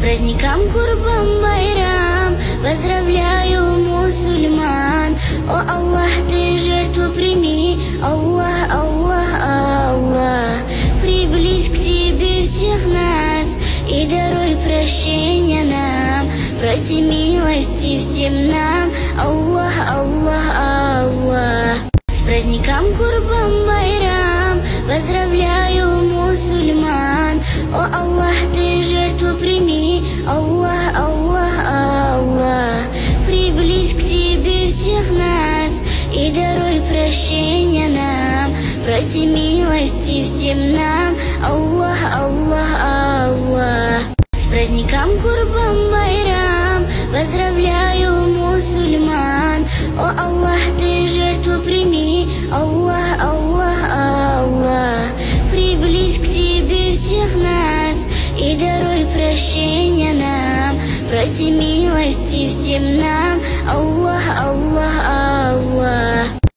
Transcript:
праздником Курбан-Байрам поздравляю мусульман. О Аллах, ты жертву прими, Аллах, Аллах, Аллах. Приблизь к себе всех нас и даруй прощения нам. Проси милости всем нам, Аллах, Аллах, Аллах. С праздником Курбан-Байрам поздравляю мусульман. О Аллах, ты жертву прими, Аллах, Аллах, Аллах. Приблизь к себе всех нас и даруй прощения нам. Проси милости всем нам, Аллах, Аллах, Аллах. С праздником Курбан-Байрам поздравляю мусульман. О Аллах, ты жертву прими, Аллах, Аллах, Аллах. Приблизь к себе всех нас и даруй прощения нам. Проси милости всем нам.